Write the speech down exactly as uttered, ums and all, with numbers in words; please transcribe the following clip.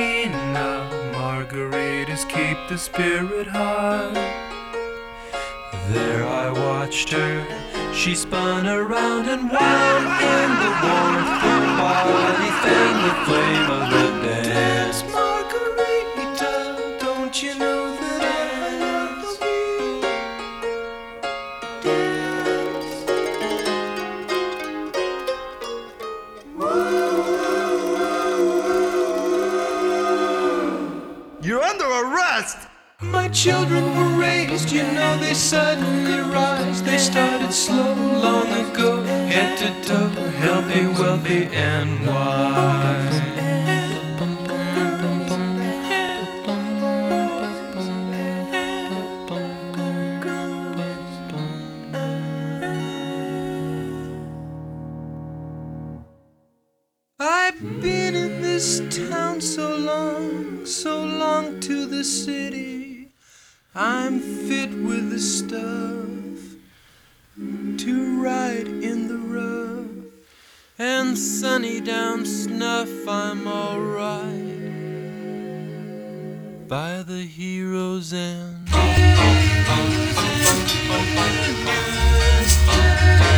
Marina, margaritas keep the spirit high. There I watched her, she spun around and wound in the warmth. Her body fanned the flame of the dance. Margarita, don't you know that I love you? You're under arrest! My children were raised, you know they suddenly rise. They started slow long ago, head to toe, healthy, wealthy, and wise. I've been in this town so long, so long to the city. I'm fit with the stuff to ride in the rough, and sunny down snuff. I'm alright by the hero's end.